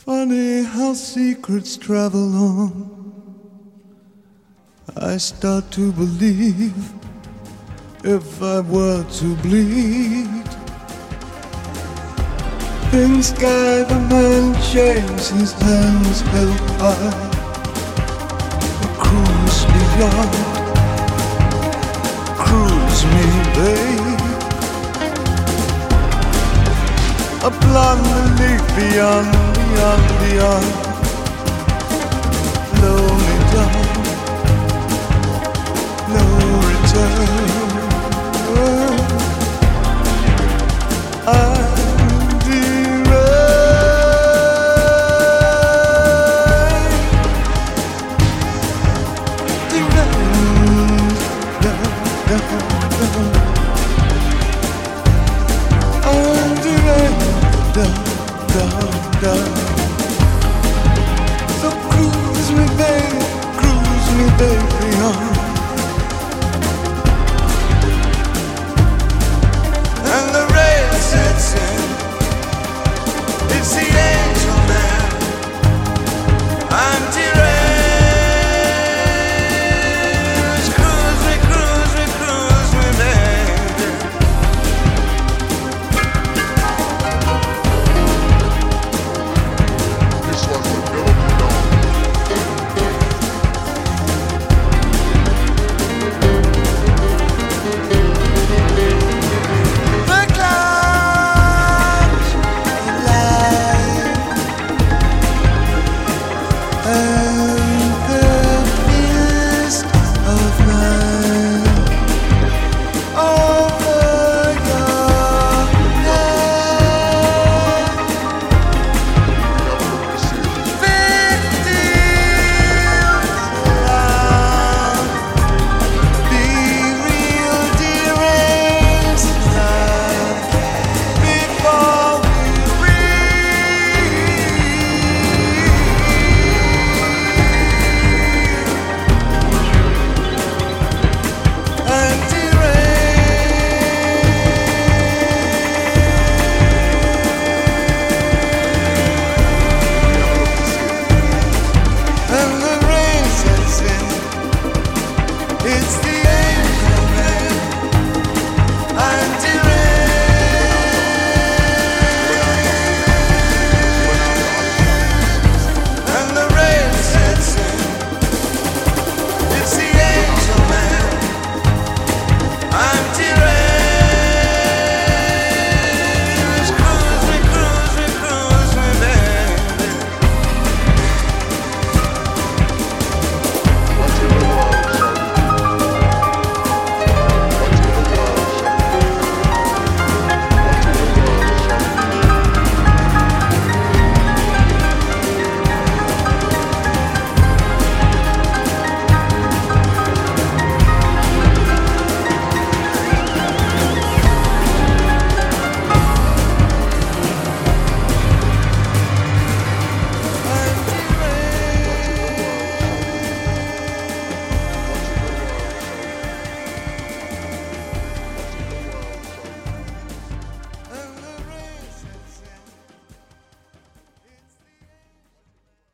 Funny how secrets travel on. I start to believe if I were to bleed, in sky the man shaves his hands held high. A cruise beyond, cruise me, babe. A blonde leaf beyond, beyond, beyond. Blow me down, no return.